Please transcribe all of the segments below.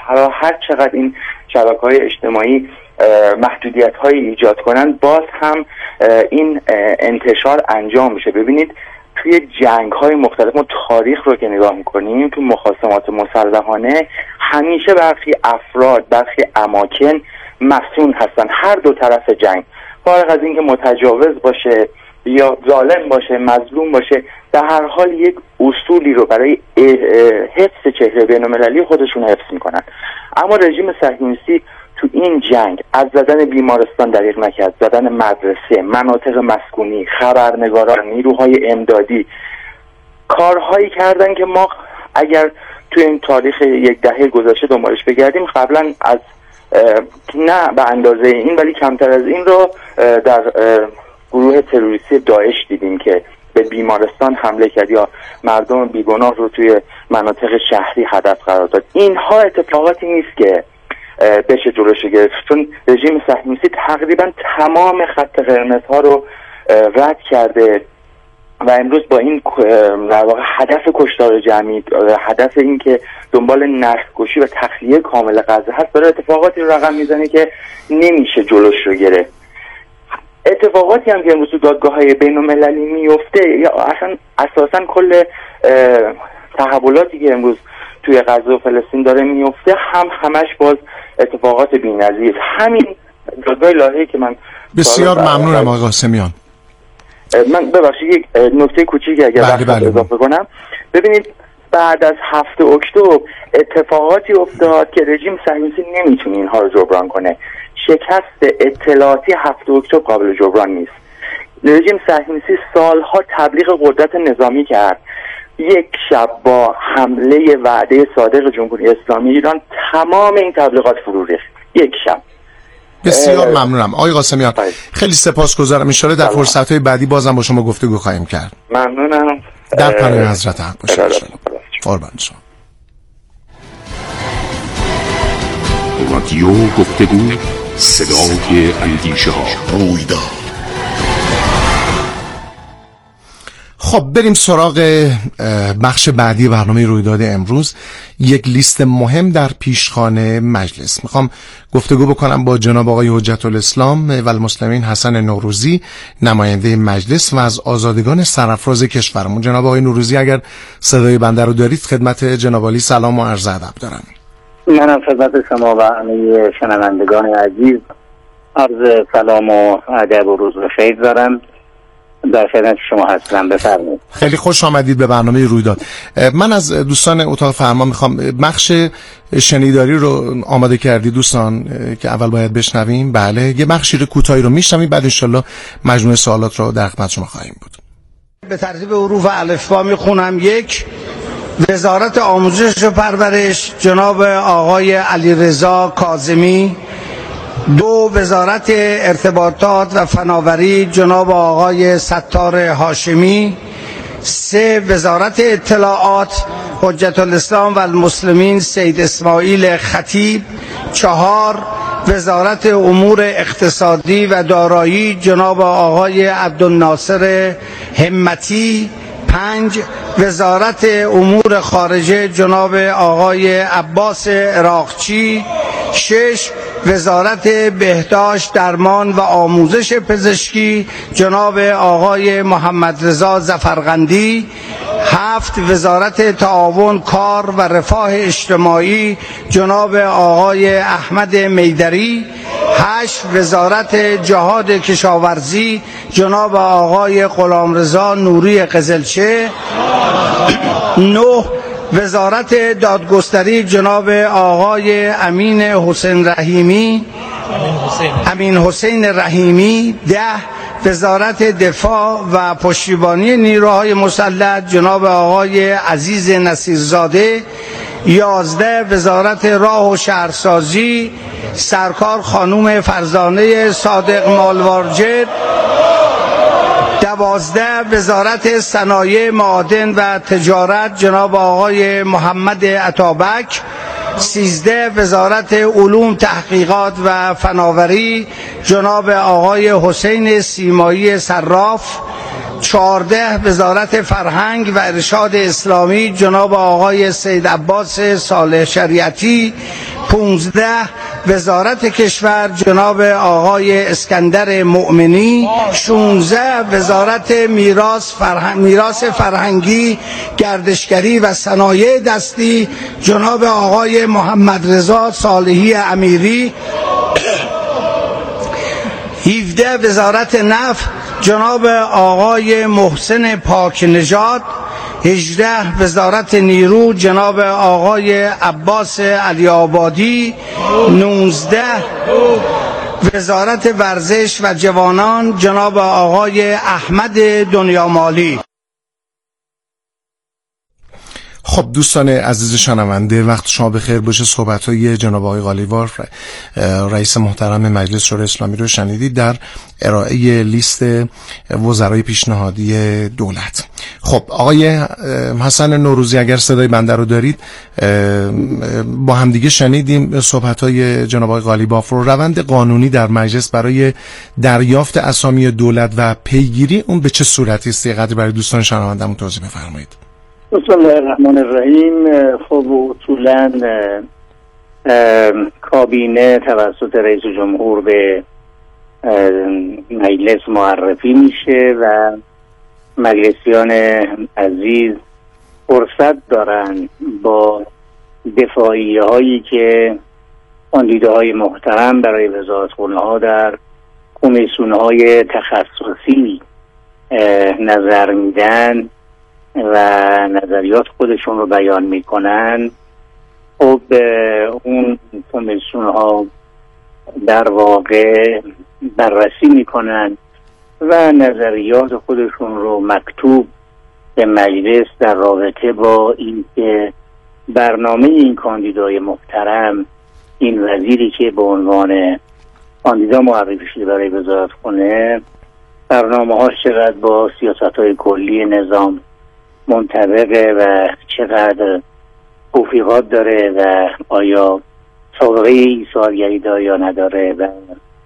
هر چقدر این شبکه‌های اجتماعی محدودیت‌های ایجاد کنن، باز هم این انتشار انجام میشه. ببینید توی جنگ‌های مختلف ما تاریخ رو که نگاه می‌کنیم، تو مخاصمات مسلحانه همیشه برخی افراد، برخی اماکن مسئول هستن، هر دو طرف جنگ، فارغ از اینکه متجاوز باشه یا ظالم باشه، مظلوم باشه، در هر حال یک اصولی رو برای حفظ چهره بین‌المللی خودشون حفظ میکنن. اما رژیم صهیونیستی تو این جنگ از زدن بیمارستان دریغ نکرد، زدن مدرسه، مناطق مسکونی، خبرنگاران، نیروهای امدادی، کارهایی کردن که ما اگر توی این تاریخ یک دهه گذشته دنبالش بگردیم قبلا از نه به اندازه این ولی کمتر از این رو در گروه تروریستی داعش دیدیم که به بیمارستان حمله کرد یا مردم بیگناه رو توی مناطق شهری هدف قرار داد. اینها اتفاقاتی نیست که بشه جلوش گرفت، چون رژیم صهیونیستی تقریبا تمام خط قرمزها رو رد کرده و امروز با این در واقع هدف کشتار جمعی، هدف این که دنبال نسل‌کشی و تخلیه کامل غزه هست، داره اتفاقاتی رو رقم میزنه که نمیشه جلوش رو گرفت. اتفاقاتی هم که امروز تو دادگاه‌های بین‌المللی میفته یا اصلا اساساً کل تحولاتی که امروز توی غزه و فلسطین داره میفته همش باز اتفاقات بی‌نظیر. همین دادگاه الهی که من بسیار ممنونم آقای قاسمیان. من ببخشید یک نکته کوچیکی اگر اضافه کنم. ببینید بعد از 7 اکتبر اتفاقاتی افتاد که رژیم صهیونیستی نمیتونه اینها رو جبران کنه. شکست اطلاعاتی 7 اکتبر قابل جبران نیست. رژیم صهیونیستی سالها تبلیغ قدرت نظامی کرد. یک شب با حمله وعده صادق جمهوری اسلامی ایران تمام این تبلیغات فرو ریخت. یک شب. بسیار ممنونم آقای قاسمیان. خیلی سپاسگزارم. ان شاءالله در فرصت‌های بعدی بازم با شما گفتگو خواهیم کرد. ممنونم. در پناه حضرت حق باشید. قربان شما. رادیو گفتگو، صدای اندیشه ها، رویداد. خب بریم سراغ بخش بعدی برنامه رویداد امروز. یک لیست مهم در پیشخوان مجلس. میخوام گفتگو بکنم با جناب آقای حجت الاسلام و المسلمین حسن نوروزی، نماینده مجلس و از آزادگان سرافراز کشورمون. جناب آقای نوروزی اگر صدای بنده رو دارید خدمت جناب عالی سلام و عرض ادب دارم. منم خدمت شما و همه شنوندگان عزیز عرض سلام و ادب و روز بخیر دارم. در خدمت شما هستم. بفرمایید. خیلی خوش آمدید به برنامه رویداد. من از دوستان اتاق فرمان میخوام بخش شنیداری رو آماده کردی دوستان که اول باید بشنویم. بله یه بخشی رو کوتاهی رو میشنویم، بعد انشالله مجموعه سوالات رو در خدمت شما خواهیم بود. به ترتیب حروف الفبا میخونم. 1 وزارت آموزش و پرورش جناب آقای علیرضا کاظمی. 2 وزارت ارتباطات و فناوری جناب آقای ستار هاشمی. 3 وزارت اطلاعات حجت الاسلام و المسلمین سید اسماعیل خطیب. 4 وزارت امور اقتصادی و دارایی جناب آقای عبدالناصر همتی. 5 وزارت امور خارجه جناب آقای عباس عراقچی. 6 وزارت بهداشت درمان و آموزش پزشکی جناب آقای محمد رضا ظفرقندی. 7 وزارت تعاون کار و رفاه اجتماعی جناب آقای احمد میدری. 8 وزارت جهاد کشاورزی جناب آقای غلامرضا نوری قزلچه. 9 وزارت دادگستری جناب آقای امین حسین رحیمی. 10 وزارت دفاع و پشتیبانی نیروهای مسلح جناب آقای عزیز نصیرزاده. 11 وزارت راه و شهرسازی سرکار خانوم فرزانه صادق مالوارجر. 12 وزارت صنایع معادن و تجارت جناب آقای محمد عطابک. 13 وزارت علوم تحقیقات و فناوری جناب آقای حسین سیمایی صراف. 14 وزارت فرهنگ و ارشاد اسلامی جناب آقای سید عباس صالح شریعتی. 15 وزارت کشور جناب آقای اسکندر مؤمنی. 16 وزارت میراث فرهنگی، گردشگری و صنایع دستی جناب آقای محمد رضا صالحی امیری. 17 وزارت نفت جناب آقای محسن پاک نژاد. 18 وزارت نیرو جناب آقای عباس علی آبادی. 19 وزارت ورزش و جوانان جناب آقای احمد دنیامالی. خب دوستان عزیز شنونده، وقت شما بخیر باشه. صحبت‌های جناب آقای قالیباف رئیس محترم مجلس شورای اسلامی رو شنیدید در ارائه لیست وزرای پیشنهادی دولت. خب آقای حسن نوروزی، اگر صدای بنده رو دارید، با همدیگه شنیدیم صحبت‌های جناب آقای قالیباف رو. روند قانونی در مجلس برای دریافت اسامی دولت و پیگیری اون به چه صورتی است؟ قدری برای دوستان شنونده‌مون توضیح بفرمایید. بسم الله الرحمن الرحیم. خب اصولا کابینه توسط رئیس جمهور به مجلس معرفی میشه و مجلسیان عزیز فرصت دارن با دفاعیه هایی که کاندیداهای محترم برای وزارتخانه ها در کمیسیون های تخصصی نظر میدن و نظریات خودشون رو بیان میکنن. خب اون کمیسیون ها در واقع بررسی میکنن و نظریات خودشون رو مکتوب به مجلس در رابطه با اینکه برنامه این کاندیدای محترم، این وزیری که به عنوان کاندیدا معرفی شده برای وزارتخانه، برنامه‌هاش چقدر با سیاست‌های کلی نظام منطبقه و چقدر توفیقات داره و آیا سابقه ایثارگری داره یا نداره و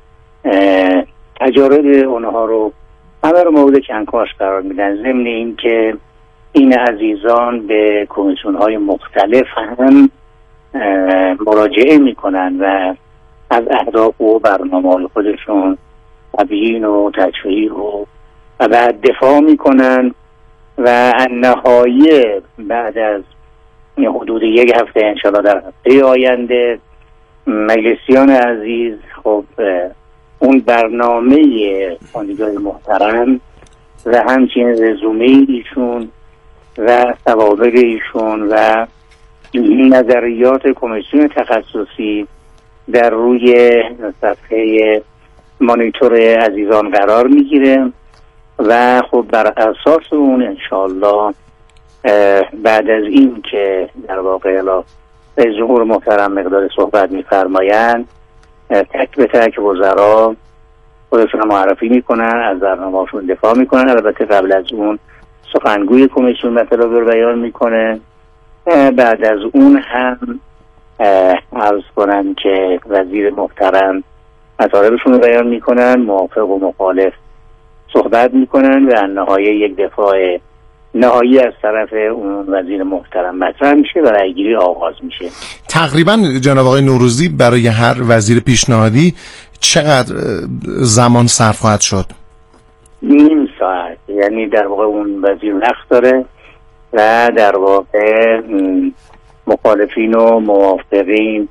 تجارب اونها رو همه رو مورد کنکاش قرار میدن. ضمن این که این عزیزان به کمیسیون‌های مختلف هم مراجعه میکنن و از اهداف و برنامه‌های خودشون تبیین و تشریح و بعد دفاع میکنن و نهایه بعد از حدود یک هفته انشاءالله در هفته آینده مجلسیان عزیز خب اون برنامه کاندیدای محترم و همچنین رزومه ایشون و سوابق ایشون و نظریات کمیسیون تخصصی در روی صفحه مانیتور عزیزان قرار میگیره و خب بر اساس اون انشاءالله بعد از این که در واقع رئیس جمهور محترم مقدار صحبت میفرمایند، تک به تک وزرا خودشون معرفی میکنن، از برنامه‌هاشون دفاع میکنن. البته قبل از اون سخنگوی کمیسیون مطالب رو بیان میکنه. بعد از اون هم عرض کنم که وزیر محترم مطالبشون رو بیان میکنن، موافق و مخالف صحبت میکنن و نهایه یک دفاع نهایی از طرف اون وزیر محترم مطرح میشه و رأیگیری آغاز میشه. تقریبا جناب آقای نوروزی برای هر وزیر پیشنهادی چقدر زمان صرف خواهد شد؟ نیم ساعت. یعنی در واقع اون وزیر وقت داره و در واقع مخالفین و موافقین،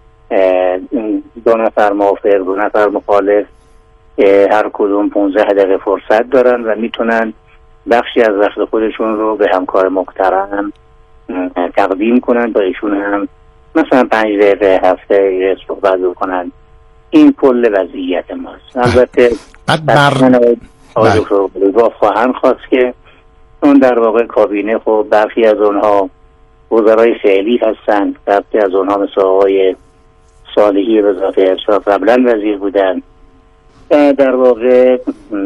2 نفر موافق 2 نفر مخالف، هر کدوم 15 دقیقه فرصت دارن و میتونن بخشی از وقت خودشون رو به همکار محترم تقدیم کنن تا ایشون هم مثلا 5 دقیقه 7 دقیقه صحبت کنن. این کل وضعیت ماست. البته آقای دکتر قالیباف خواهند خواست که اون در واقع کابینه خب برخی از اونها وزرای فعلی هستن، برخی از اونها مثل آقای صالحی وزارت ارشاد قبلا وزیر بودن، در واقع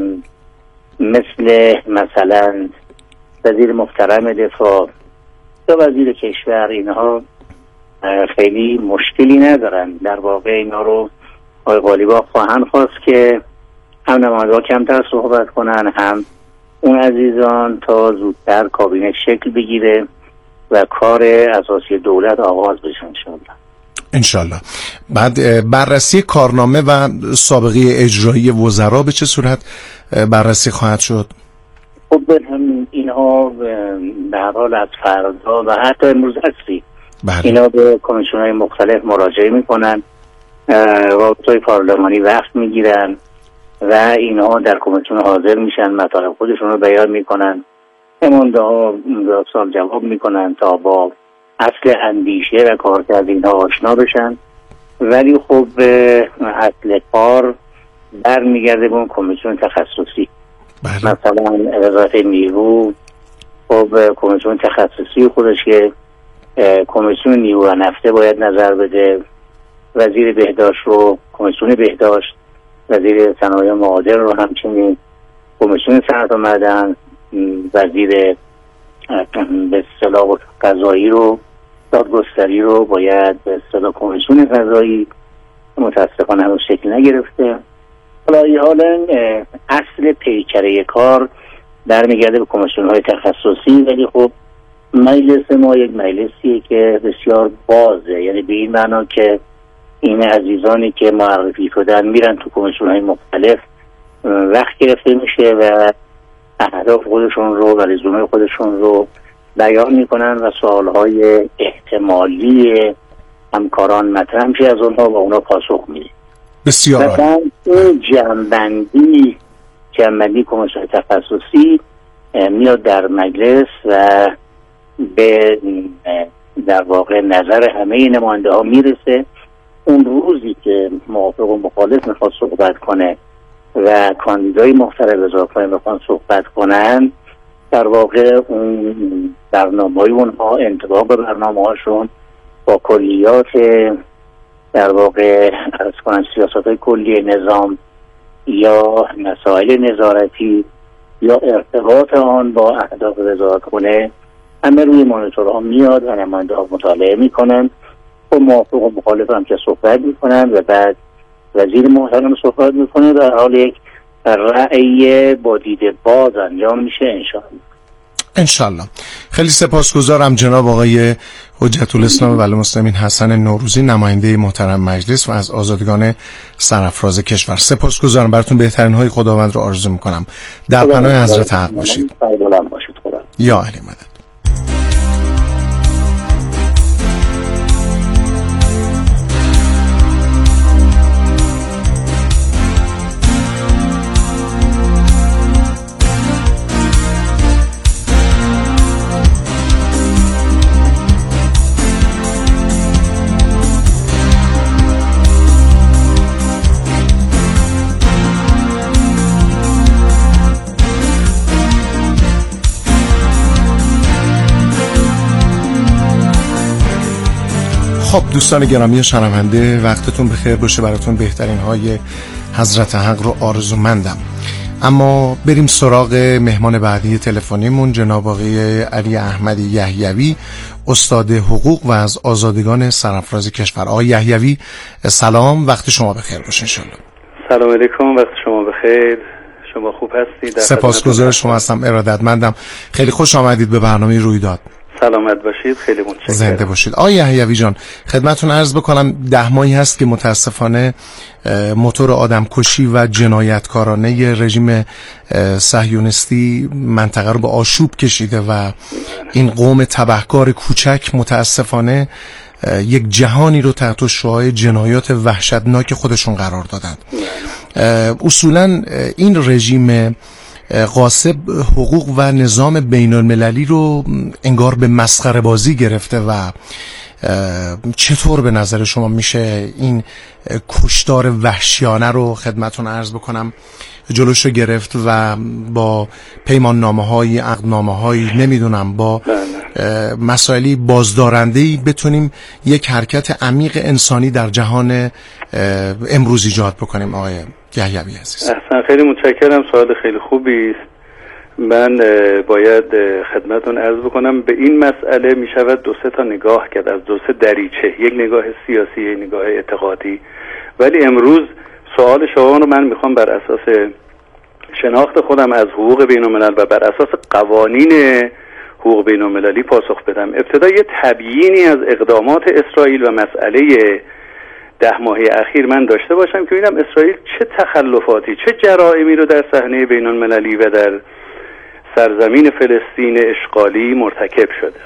مثلا وزیر محترم دفاع یا وزیر کشور، اینها خیلی مشکلی ندارن. در واقع اینا رو آقای قالیباف خواهند خواست که هم نمایندگان کمتر صحبت کنن، هم اون عزیزان تا زودتر کابینه شکل بگیره و کار اساسی دولت آغاز بشه انشاءالله. انشالله. بعد بررسی کارنامه و سابقه اجرایی وزرا به چه صورت بررسی خواهد شد؟ خب اینها به هر حال از فردا و حتی امروز هستی اینا به کمیسیون‌های مختلف مراجعه میکنن، رابطه‌های پارلمانی وقت میگیرن و اینها در کمیسیون حاضر میشن، مطالب خودشون رو بیان میکنن، امانده ها سال جواب میکنن تا با اصل اندیشه و کارکرد اینها آشنا بشن. ولی خب اصل کار برمیگرده به اون کمیسیون تخصصی. مثلا وزارت نیرو خب کمیسیون تخصصی خودش که کمیسیون نیرو و نفته باید نظر بده، وزیر بهداشت رو کمیسیون بهداشت، وزیر صنایع معادن رو همچنین کمیسیون صنعت و معدن، وزیر به اصطلاح قضایی رو، دادگستری رو باید به اصطلاح کمیسیون قضایی، متاسفانه هنوز شکل نگرفته. حالا اصل پیکره کار برمیگرده به کمیسیون‌های تخصصی. ولی خب مجلس ما یک مجلسیه که بسیار بازه، یعنی به این معنا که این عزیزانی که معرفی شدن میرن تو کمیسیون‌های مختلف، وقت گرفته میشه و اهداف خودشون رو و رزومه خودشون رو بیان میکنن و سوالهای احتمالی همکاران مطرح میشه از اونها و اونا پاسخ میده. بسیار مثلا این جنبندی کمیسیون تخصصی میاد در مجلس و به در واقع نظر همه نماینده ها میرسه. اون روزی که موافق و مخالف میخواد صحبت کنه و کاندیدای مختلف وزارتخانه میخوان صحبت کنن، در واقع اون برنامه‌های اونها انطباق به برنامه هاشون با کلیات در واقع عرض کنم سیاست‌های کلی نظام یا مسائل نظارتی یا ارتباط آن با اهداف وزارتخانه همه روی مانیتورها میاد و نماینده ها مطالعه میکنن و موافق و مخالف هم که صحبت میکنن و بعد وزیر محترم صحبت میکنه و حال یک رأی با دید باز انجام میشه انشالله. خیلی سپاسگزارم جناب آقای حجت الاسلام والمسلمین حسن نوروزی، نماینده محترم مجلس و از آزادگان سرافراز کشور. سپاسگزارم، براتون بهترین های خداوند رو آرزو میکنم. در پناه حضرت حق باشید. یا اهل مدد. خب دوستان گرامی شنونده، وقتتون بخیر باشه، براتون بهترین های حضرت حق رو آرزومندم. اما بریم سراغ مهمان بعدی تلفنیمون، جناب آقای علی احمد یحیوی، استاد حقوق و از آزادگان سرافراز کشور. آقای یحیوی سلام، وقت شما بخیر باشه انشالله. سلام علیکم، وقت شما بخیر. شما خوب هستید؟ سپاسگزار شما هستم، ارادتمندم. خیلی خوش آمدید به برنامه رویداد. سلامت باشید، خیلی متشکرم. زنده باشید. آقای یحیوی جان، خدمتتون عرض بکنم 10 ماهی هست که متاسفانه موتور آدمکشی و جنایتکارانه رژیم صهیونیستی منطقه رو به آشوب کشیده و این قوم تبهکار کوچک متاسفانه یک جهانی رو تحت شعاع جنایات وحشتناک خودشون قرار دادن. اصولا این رژیم غاصب حقوق و نظام بین المللی رو انگار به مسخره بازی گرفته و چطور به نظر شما میشه این کشتار وحشیانه رو خدمتون عرض بکنم جلوش رو گرفت و با پیمان نامه های عقدنامه های نمیدونم با مسائلی بازدارنده‌ای بتونیم یک حرکت عمیق انسانی در جهان امروز ایجاد بکنیم. آقای یحیوی عزیز، احسن، خیلی متشکرم، سوال خیلی خوبی است. من باید خدمتون عرض بکنم به این مسئله می شود 2-3 تا نگاه کرد از 2-3 دریچه، یک نگاه سیاسی، یک نگاه اعتقادی. ولی امروز سوال شما رو من میخوام بر اساس شناخت خودم از حقوق بین الملل و بر اساس قوانین حقوق بین المللی پاسخ بدم. ابتدا یه تبیینی از اقدامات اسرائیل و مسئله 10 ماهه اخیر من داشته باشم که ببینم اسرائیل چه تخلفاتی، چه جرائمی رو در صحنه بین المللی و در سرزمین فلسطین اشغالی مرتکب شده.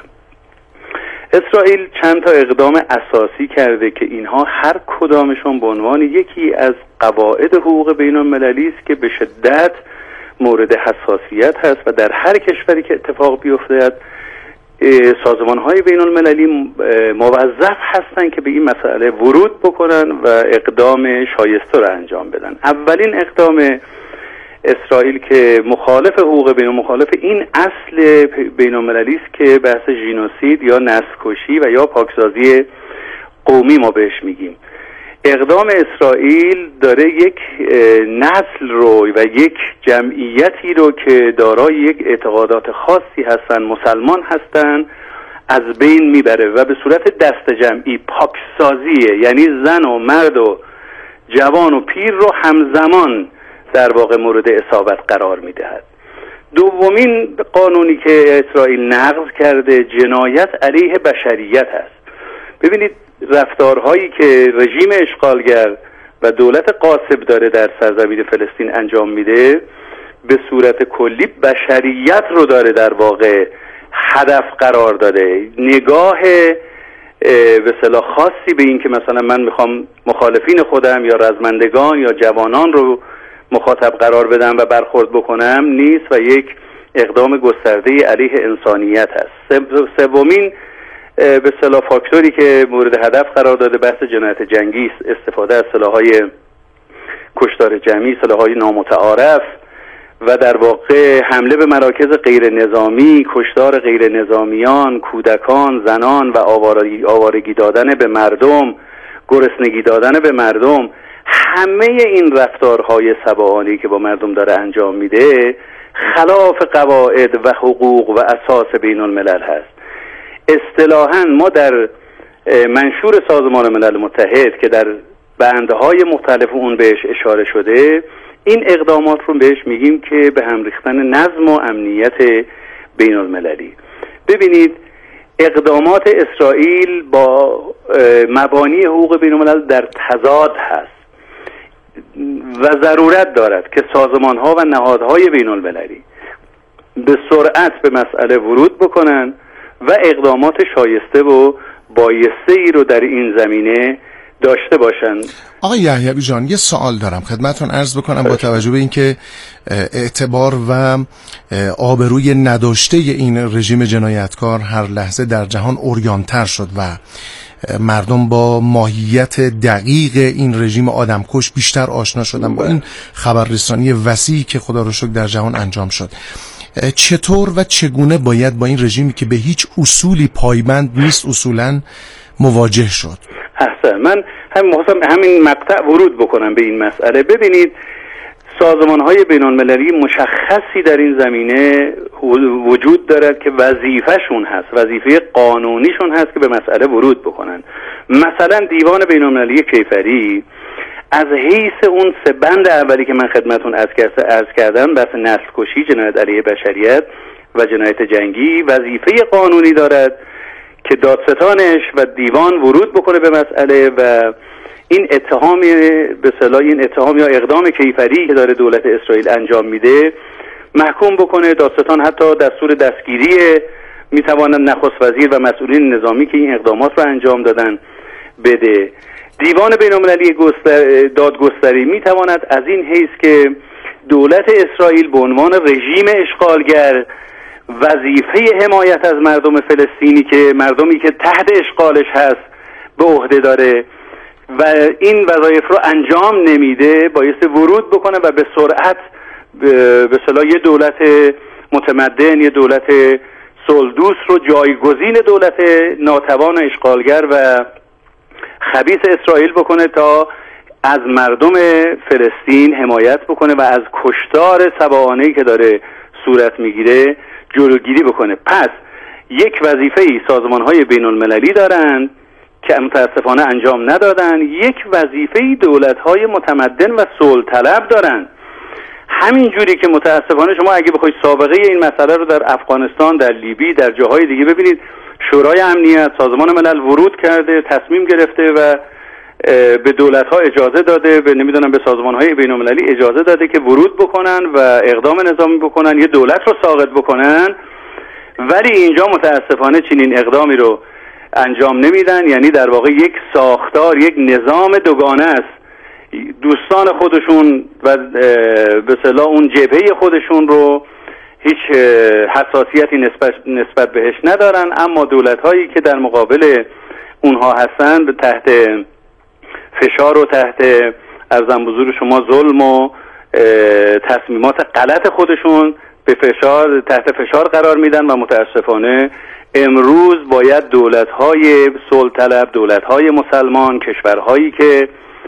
اسرائیل چند تا اقدام اساسی کرده که اینها هر کدامشون به عنوان یکی از قواعد حقوق بین المللی است که به شدت مورد حساسیت هست و در هر کشوری که اتفاق بیفتد سازمان‌های بین المللی موظف هستند که به این مسئله ورود بکنن و اقدام شایسته رو انجام بدن. اولین اقدام اسرائیل که مخالف حقوق مخالف این اصل بین المللی است که بحث ژنوسید یا نسل‌کشی و یا پاکسازی قومی ما بهش میگیم. اقدام اسرائیل داره یک نسل رو و یک جمعیتی رو که دارای یک اعتقادات خاصی هستن، مسلمان هستن، از بین میبره و به صورت دست جمعی پاکسازیه، یعنی زن و مرد و جوان و پیر رو همزمان در واقع مورد اصابت قرار میدهد. دومین قانونی که اسرائیل نقض کرده جنایت علیه بشریت است. ببینید رفتارهایی که رژیم اشغالگر و دولت غاصب داره در سرزمین فلسطین انجام میده به صورت کلی بشریت رو داره در واقع هدف قرار داده. نگاه به اصطلاح خاصی به این که مثلا من میخوام مخالفین خودم یا رزمندگان یا جوانان رو مخاطب قرار بدم و برخورد بکنم نیست و یک اقدام گسترده علیه انسانیت است. سومین به اصطلاح فاکتوری که مورد هدف قرار داده بحث جنایت جنگی است. استفاده از سلاح‌های کشتار جمعی، سلاح‌های نامتعارف و در واقع حمله به مراکز غیر نظامی، کشتار غیر نظامیان، کودکان، زنان و آوارگی دادن به مردم، گرسنگی دادن به مردم. همه این رفتارهای سباهانی که با مردم داره انجام میده خلاف قواعد و حقوق و اساس بین الملل هست. اصطلاحاً ما در منشور سازمان ملل متحد که در بندهای مختلف اون بهش اشاره شده این اقدامات رو بهش میگیم که به هم ریختن نظم و امنیت بین المللی. ببینید اقدامات اسرائیل با مبانی حقوق بین الملل در تضاد هست و ضرورت دارد که سازمان‌ها و نهادهای بین المللی به سرعت به مسئله ورود بکنن و اقدامات شایسته و بایسته‌ای رو در این زمینه داشته باشن. آقای یحیوی جان یه سوال دارم خدمتتون عرض بکنم با توجه به اینکه اعتبار و آبروی نداشته این رژیم جنایتکار هر لحظه در جهان عریان‌تر شد و مردم با ماهیت دقیق این رژیم آدمکش بیشتر آشنا شدن با این خبررسانی وسیعی که خدا رو شکر در جهان انجام شد. چطور و چگونه باید با این رژیمی که به هیچ اصولی پایبند نیست اصولاً مواجه شد؟ احسن. من همین مقطع ورود بکنم به این مسئله. ببینید سازمان‌های بین‌المللی مشخصی در این زمینه وجود دارد که وظیفه‌شون هست، وظیفه قانونیشون هست که به مسئله ورود بکنن. مثلا دیوان بین‌المللی کیفری از حیث اون سه بند اولی که من خدمتون عرض کردم بحث نسل‌کشی، جنایت علیه بشریت و جنایت جنگی وظیفه قانونی دارد که دادستانش و دیوان ورود بکنه به مسئله و این اتهام به اصطلاح این اتهام یا اقدام کیفری که داره دولت اسرائیل انجام میده محکوم بکنه. دادستان حتی دستور دستگیری میتواند نخست وزیر و مسئولین نظامی که این اقدامات رو انجام دادن بده. دیوان بین‌المللی دادگستری میتواند از این حیث که دولت اسرائیل به عنوان رژیم اشغالگر وظیفه حمایت از مردم فلسطینی که مردمی که تحت اشغالش هست به عهده داره و این وظایف رو انجام نمیده بایستی ورود بکنه و به سرعت به اصطلاح یه دولت متمدن، یه دولت صلح رو جایگزین دولت ناتوان اشغالگر و خبیث اسرائیل بکنه تا از مردم فلسطین حمایت بکنه و از کشتار سباهانه‌ای که داره صورت میگیره جلوگیری بکنه. پس یک وظیفه‌ای سازمان‌های بین‌المللی دارند که متاسفانه انجام ندادن، یک وظیفه‌ای دولت‌های متمدن و صلح طلب دارند. همین جوری که متاسفانه شما اگه بخواید سابقه این مسئله رو در افغانستان، در لیبی، در جاهای دیگه ببینید، شورای امنیت، سازمان ملل ورود کرده، تصمیم گرفته و به دولت‌ها اجازه داده، به نمیدونم به سازمان‌های بین‌المللی اجازه داده که ورود بکنن و اقدام نظامی بکنن، یه دولت رو ساقط بکنن، ولی اینجا متاسفانه چنین اقدامی رو انجام نمیدن. یعنی در واقع یک ساختار، یک نظام دوگانه است. دوستان خودشون و به اصطلاح اون جبهه خودشون رو هیچ حساسیتی نسبت بهش ندارن، اما دولت‌هایی که در مقابل اونها هستن تحت فشار و تحت عرضم حضور شما ظلم و تصمیمات غلط خودشون تحت فشار قرار میدن و متاسفانه امروز باید دولت‌های صلح طلب، دولت‌های مسلمان، کشورهایی که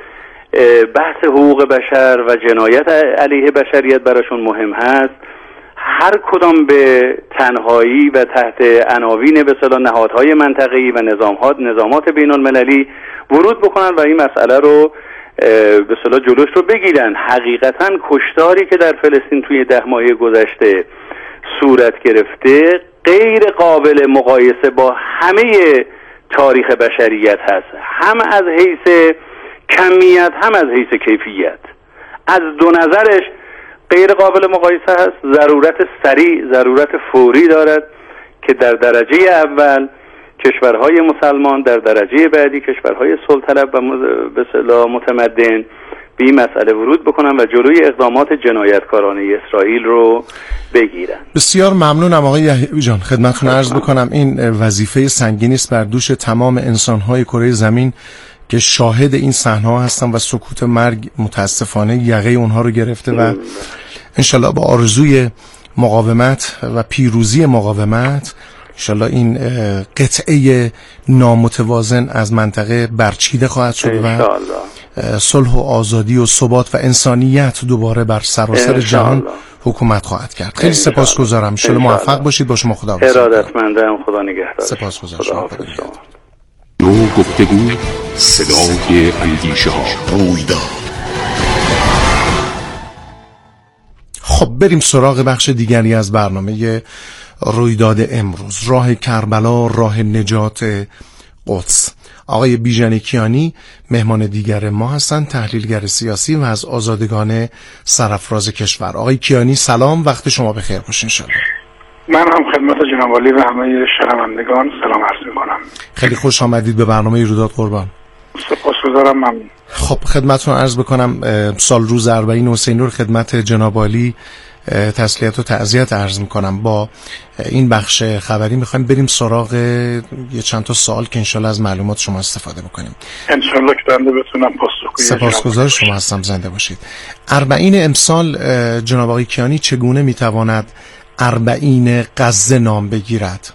بحث حقوق بشر و جنایت علیه بشریت براشون مهم هست، هر کدام به تنهایی و تحت عناوین به اصطلاح نهادهای منطقه‌ای و نظامات بین‌المللی ورود بکنن و این مسئله رو به اصطلاح جلوش رو بگیرن. حقیقتاً کشتاری که در فلسطین توی 10 ماه گذشته صورت گرفته غیر قابل مقایسه با همه تاریخ بشریت هست، هم از حیث کمیت هم از حیث کیفیت. از دو نظرش غیر قابل مقایسه هست. ضرورت سریع، ضرورت فوری دارد که در درجه اول کشورهای مسلمان، در درجه بعدی کشورهای صلح طلب و به اصطلاح متمدن به این مسئله ورود بکنن و جلوی اقدامات جنایتکارانه اسرائیل رو بگیرن. بسیار ممنونم آقای یحیی جان. خدمتتون عرض بکنم این وظیفه سنگینی است بر دوش تمام انسان‌های کره زمین که شاهد این صحنه‌ها هستن و سکوت مرگ متاسفانه یقه اونها رو گرفته و انشالله با آرزوی مقاومت و پیروزی مقاومت انشالله این قطعه نامتوازن از منطقه برچیده خواهد شد و صلح و آزادی و ثبات و انسانیت دوباره بر سراسر جهان حکومت خواهد کرد. خیلی سپاسگزارم. انشالله موفق باشید. با شما خداحافظی. ارادتمندم. خدا نگهدار. سپاسگزارم. نو گفتگو، صدای اندیشه ها. رویداد. خب بریم سراغ بخش دیگری از برنامه رویداد امروز. راه کربلا، راه نجات قدس. آقای بیژن کیانی مهمان دیگر ما هستند، تحلیلگر سیاسی و از آزادگان سرافراز کشور. آقای کیانی سلام، وقت شما بخیر باشه انشالله. من هم خدمت جناب عالی و همه شنوندگان سلام عرض می‌کنم. خیلی خوش آمدید به برنامه رویداد قربان. سپاسگزارم. ممنون. خب خدمتتون عرض بکنم سال روز اربعین حسین نور خدمت جناب عالی تسلیت و تعزیت عرض میکنم. با این بخش خبری میخوایم بریم سراغ یه چند تا سوال که انشالله از معلومات شما استفاده بکنیم. انشالله که بنده بتونم پاسخگوی. سپاسگزار شما هستم. زنده باشید. اربعین امسال جناب آقای کیانی چگونه میتواند اربعین غزه نام بگیرد؟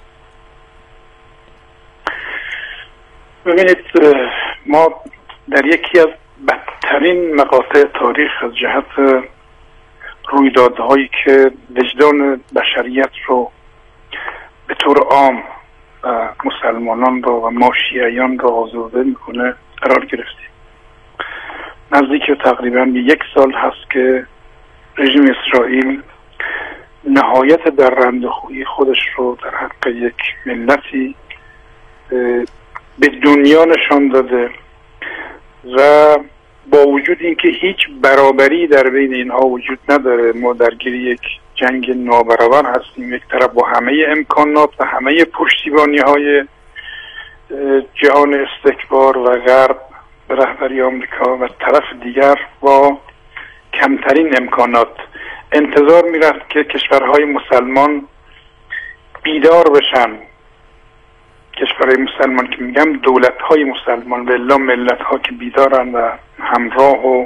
ببینید ما در یکی از بدترین مقاطع تاریخ از جهت رویدادهایی که وجدان بشریت رو به طور عام مسلمانان رو و ما شیعیان رو آزرده میکنه قرار گرفتیم. نزدیک تقریبا 1 سال هست که رژیم اسرائیل نهایت در رندخویی خودش رو در حق یک ملتی به دنیا نشان داده و با وجود اینکه هیچ برابری در بین اینها وجود نداره، ما درگیر یک جنگ نابرابر هستیم، یک طرف با همه امکانات و همه پشتیبانی‌های جهان استکبار و غرب به رهبری آمریکا و طرف دیگر با کمترین امکانات. انتظار میرفت که کشورهای مسلمان بیدار بشن، کشورهای مسلمان که میگم دولت‌های مسلمان و الا ملت‌ها که بیدارن و همراه و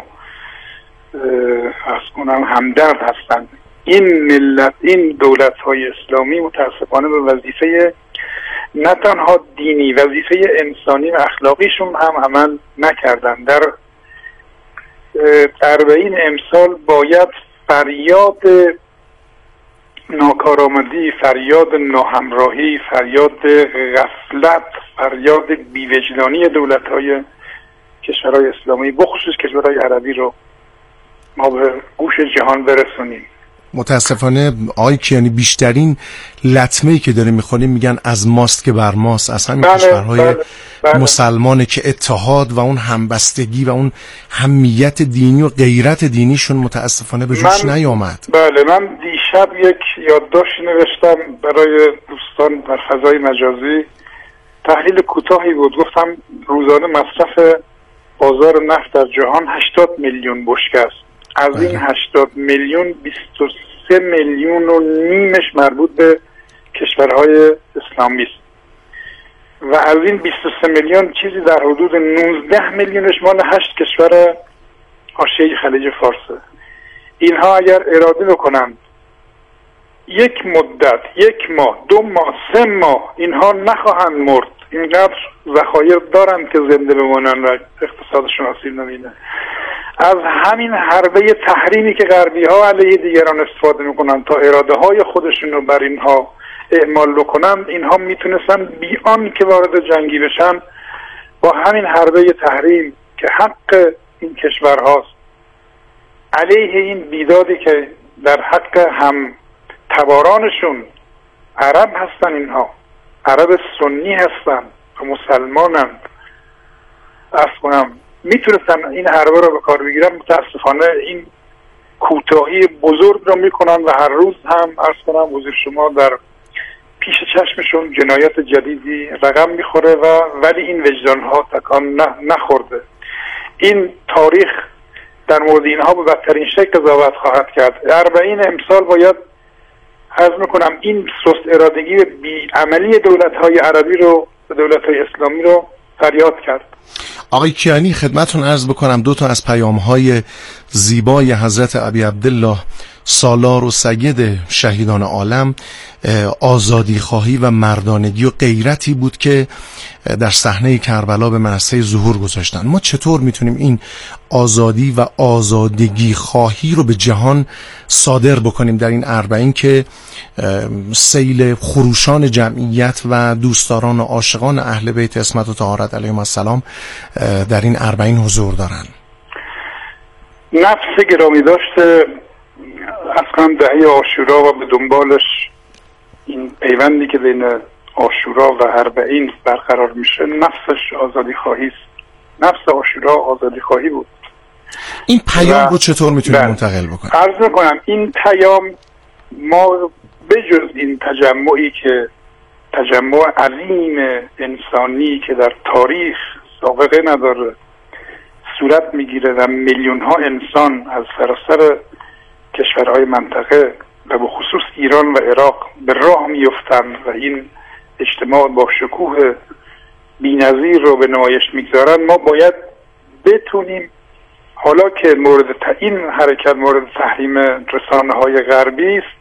همدرد هستند. این دولت‌های اسلامی متاسفانه به وظیفه نه تنها دینی، وظیفه انسانی و اخلاقیشون هم عمل نکردن. در اربعین امسال باید فریاد ناکارآمدی، فریاد ناهمراهی، فریاد غفلت، فریاد بی‌وجدانی دولت‌های کشورهای اسلامی بخصوص کشورهای عربی رو ما به گوش جهان برسونیم. متاسفانه آقای کیانی بیشترین لطمه‌ای که داره میخوریم میگن از ماست که بر ماست، از همین کشورهای مسلمانه که اتحاد و اون همبستگی و اون همیت دینی و غیرت دینیشون متاسفانه به جوش نیامد. بله، من دیشب یک یادداشتی نوشتم برای دوستان در فضای مجازی، تحلیل کوتاهی بود. گفتم روزانه مصرف بازار نفت در جهان 80 میلیون بشکه است. از این 80 میلیون 23 میلیون و نیمش مربوط به کشورهای اسلامی است و از این 23 میلیون چیزی در حدود 19 میلیونش مال 8 کشور حاشیه خلیج فارسه. اینها اگر اراده بکنند یک مدت، 1 ماه، 2 ماه، 3 ماه اینها نخواهند مرد، اینقدر ذخایر دارند که زنده بمانند و اقتصادشون آسیب نبینه. از همین حربه تحریمی که غربی ها علیه دیگران استفاده میکنن تا اراده های خودشون رو بر اینها اعمال بکنن، اینها میتونستن بی آن که وارد جنگی بشن با همین حربه تحریم که حق این کشور هاست علیه این بیدادی که در حق هم تبارانشون عرب هستن، اینها عرب سنی هستن و مسلمانند، عرض کنم میتونستن این حربه رو به کار بگیرن. متاسفانه این کوتاهی بزرگ رو میکنن و هر روز هم عرض کنم حضور شما در پیش چشمشون جنایات جدیدی رقم میخوره و ولی این وجدان ها تکان نخورده. این تاریخ در مورد اینها به بدترین شکل قضاوت خواهد کرد. 40 امسال باید عرض میکنم این سست ارادگی بی عملی دولت های عربی رو به دولت های اسلامی رو فریاد کرد. آقای کیانی خدمتون عرض بکنم 2 تا از پیام‌های زیبای حضرت ابی عبدالله سالار و سید شهیدان عالم آزادی خواهی و مردانگی و غیرتی بود که در صحنه کربلا به منصه ظهور گذاشتن. ما چطور میتونیم این آزادی و آزادگی خواهی رو به جهان صادر بکنیم در این 40 که سیل خروشان جمعیت و دوستداران و عاشقان اهل بیت عصمت و طهارت علیهم السلام در این 40 حضور دارن؟ نفس گرامی داشته از کنم دهه عاشورا و به دنبالش این پیوندی که بین عاشورا و 40 برقرار میشه، نفسش آزادی خواهی است. نفس عاشورا آزادی خواهی بود. این پیام رو چطور میتونیم منتقل بکنیم؟ عرض میکنم این پیام ما بجز این تجمعی که تجمع عظیم انسانی که در تاریخ سابقه نداره صورت میگیره و میلیون ها انسان از سراسر کشورهای منطقه و به خصوص ایران و عراق به راه میفتن و این اجتماع با شکوه بی‌نظیر رو به نمایش میگذارن، ما باید بتونیم، حالا که این حرکت مورد تحریم رسانه‌های غربی است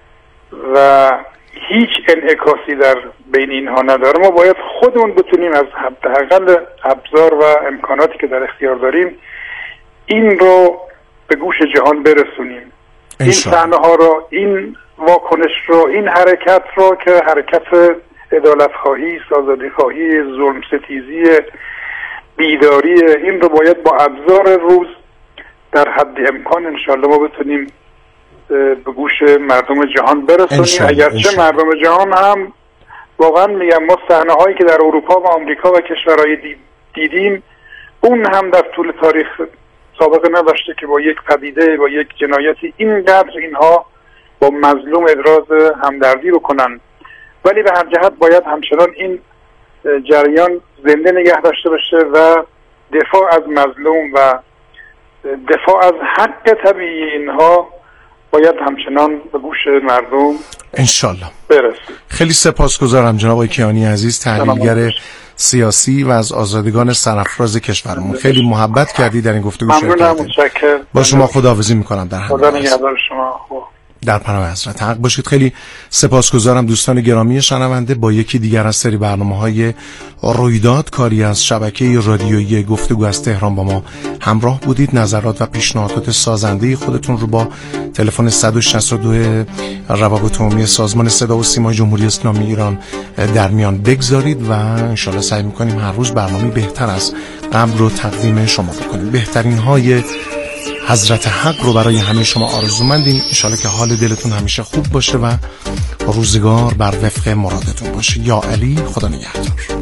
و هیچ انعکاسی در بین اینها نداره، ما باید خودمون بتونیم از حداقل ابزار و امکاناتی که در اختیار داریم این رو به گوش جهان برسونیم. این صحنه ها رو، این واکنش رو، این حرکت رو که حرکت عدالت خواهی، آزادی خواهی، ظلم ستیزی، بیداری، این رو باید با ابزار روز در حد امکان انشاءالله ما بتونیم به گوش مردم جهان برسونیم. اگرچه مردم جهان هم واقعا میگم ما صحنه هایی که در اروپا و آمریکا و کشورهای دیدیم اون هم در طول تاریخ سابقه نداشته که با یک پدیده، با یک جنایتی اینقدر اینها با مظلوم ابراز همدردی بکنن. ولی به هر جهت باید همچنان این جریان زنده نگه داشته بشه و دفاع از مظلوم و دفاع از حق طبیعی اینها باید همچنان به گوش مردم انشالله برسه. خیلی سپاسگزارم جناب آقای کیانی عزیز، تحلیلگر سیاسی و از آزادگان سرافراز کشورمون. خیلی محبت کردی در این گفتگو شرکت کردید. با شما خداحافظی میکنم. در خدا نگهدار شما. در پناه حضرت حق باشید. خیلی سپاسگزارم دوستان گرامی شنونده. با یکی دیگر از سری برنامه‌های رویداد کاری از شبکه رادیویی گفتگو از تهران با ما همراه بودید. نظرات و پیشنهادات سازنده خودتون رو با تلفن 162 روابط عمومی سازمان صدا و سیمای جمهوری اسلامی ایران در میان بگذارید و انشالله سعی می‌کنیم هر روز برنامه بهتر از قبل رو تقدیم شما بکنیم. بهترین های حضرت حق رو برای همه شما آرزومندیم. انشالله که حال دلتون همیشه خوب باشه و روزگار بر وفق مرادتون باشه. یا علی، خدا نگهدار.